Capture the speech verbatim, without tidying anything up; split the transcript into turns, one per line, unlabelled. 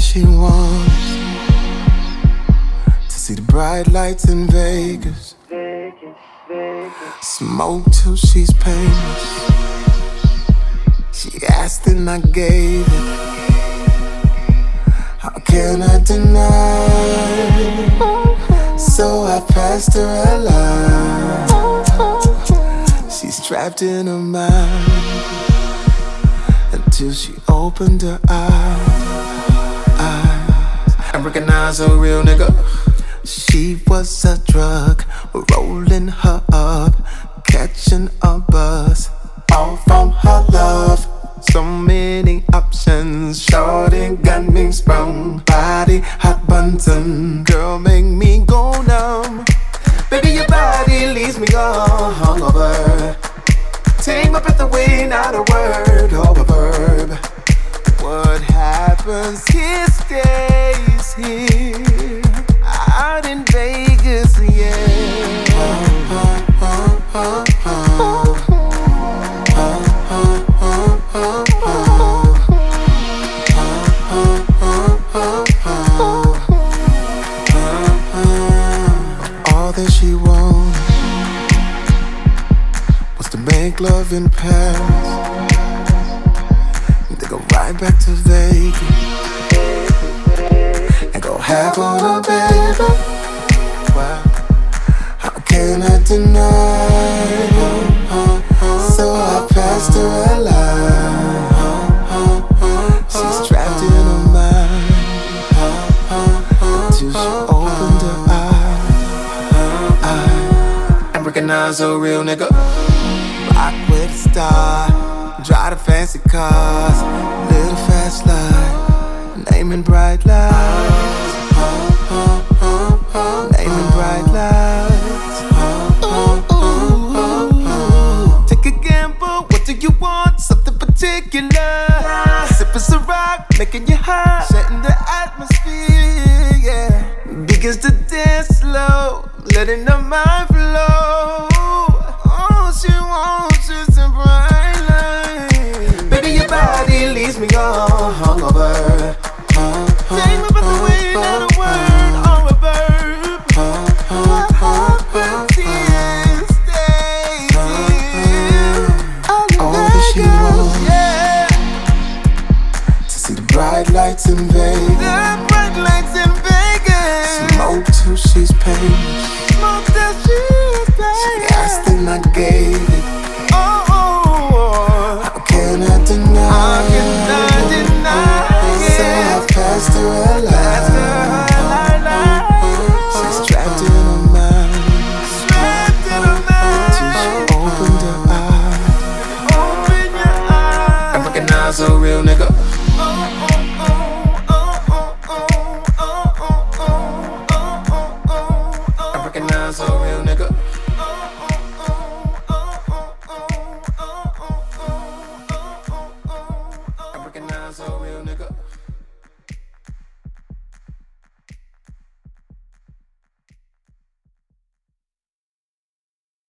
she wants to see the bright lights in Vegas. Smoke till she's painless. She asked and I gave it. How can I deny? So I passed her a line. She's trapped in her mind until she opened her eyes. I recognize a real nigga. She was a drug, rolling her up, catching a buzz, all from her love. So many options, shorty got me sprung, body hot button, girl make me go numb. Baby, your body leaves me all hungover. Take my breath away, not a word or a verb. What happens here stays here, out in Vegas, yeah. Oh, oh, oh, oh, oh. She wanted was to make love in Paris, and then go right back to Vegas and go half on a baby. Wow, how can I deny? So I passed her a line. She's trapped in her mind until she opened her eyes. Recognize a real nigga. Rock with a star, drive the fancy cars, live the fast life, naming bright lights, naming bright lights. Take a gamble, what do you want? Something particular. Sipping some rock, making you hot, setting the atmosphere, yeah. Begins to dance slow, letting the mind flow. All she wants is a bright light. Baby, your body leaves me all hungover. Take my breath away, not a word or a verb. But tears stay here. All that she wants, yeah, to see the bright lights in Vegas.